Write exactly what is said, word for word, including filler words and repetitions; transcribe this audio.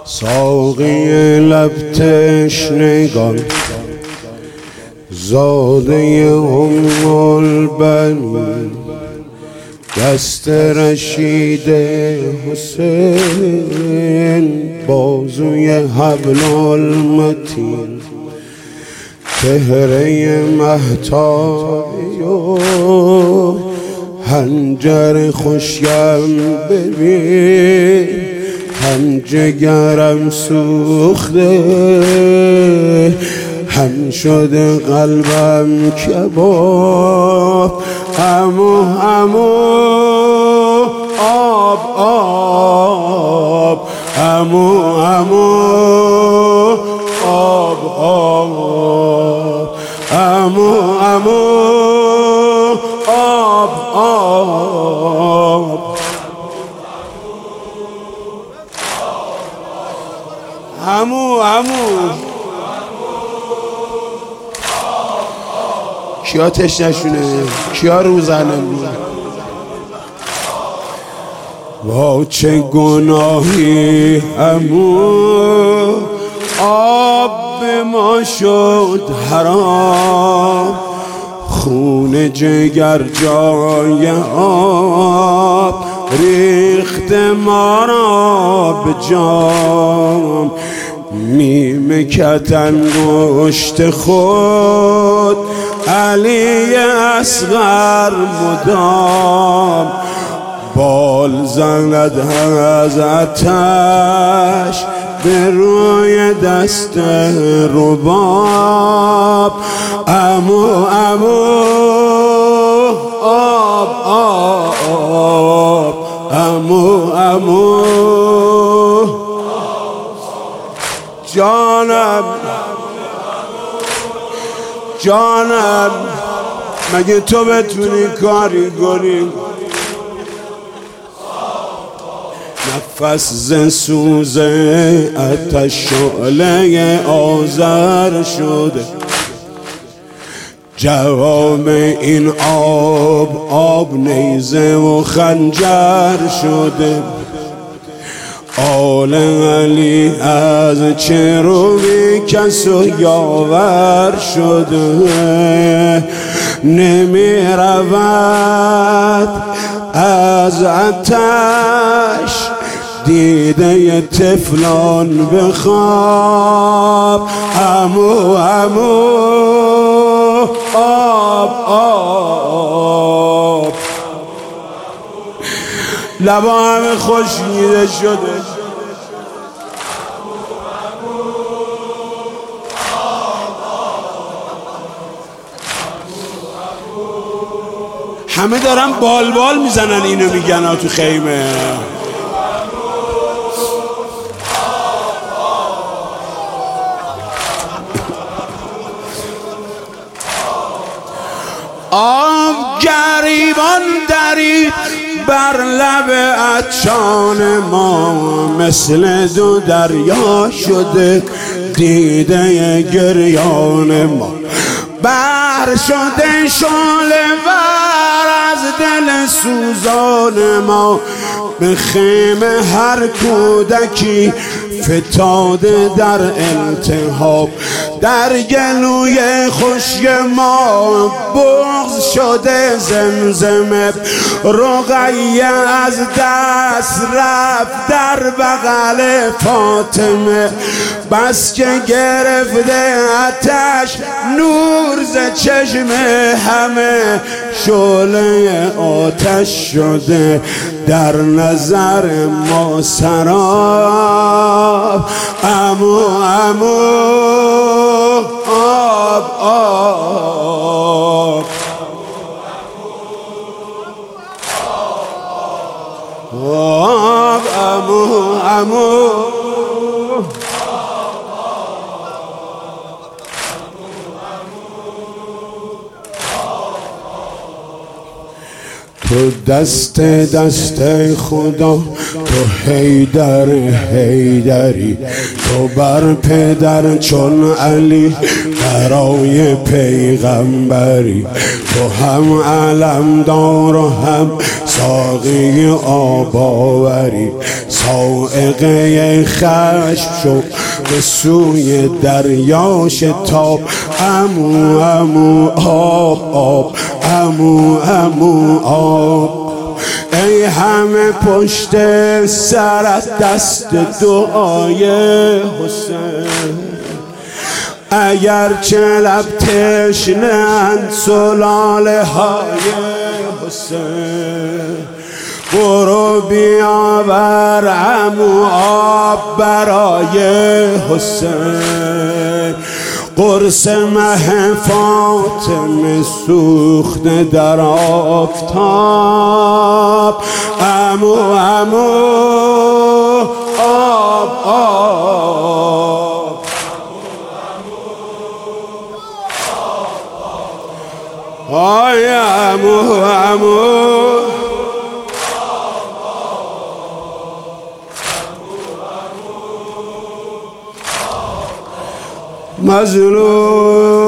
ساقی لب تشنگان زاده ام البنین دست رشید حسین بازوی حبل المتین چهره مهتابی و هنجر خوشیم ببین هم جگرم سوخته هم شده قلبم کباب همو همو آب آب همو همو آب آب همو همو آب آب همو همو کیا تشنشونه کیا روزنه بود وا چه گناهی همو آب به ما شد حرام خون جگر جای آب ریخت ما را به جام میمکت انگشت خود علی اصغر مدام بال زند از آتش به روی دست رباب امو امو آب آب امو امو جانم جانم مگه تو بتونی کاری کنی نفس ز سوز آتش شعله آذر شده جواب این آب آب نیزه و خنجر شده آل علی از چه روی کس و یاور شده نمی رود از آتش دیده طفلان به خواب امو امو آب آب لبا همه خشکیده شده همه دارن بال بال میزنن اینو میگن ها تو خیمه آب گریبان درید بر لب عطشان ما مثل دو دریا شده دیده گریان ما بر شده شعله ور از دل سوزان ما به خیمه هر کودکی فتاده در التهاب در گلوی خشک ما بغض شده زمزمه رقیه از دست رفت در بغل فاطمه بس که گرفته آتش نور ز چشم همه شعله آتش شده در نظر ما سراب امو امو آب آب آب امو امو تو دست دست خدا، تو حیدر حیدری، تو بر پدر چون علی برای پیغمبری. تو هم علمدار و هم ساقی آب آوری. صاعقه خشم شو به سوی دریا شتاب. عمو عمو آب آب، عمو عمو آب. ای همه پشت سرت دست دعای حسین، اگر چه لب تشنه‌اند سلاله های حسین. برو بیاور عمو آب برای حسین. قرص مه فاطمه سوخته در آفتاب. عمو عمو آب آب، آی عمو عمو مظلوم.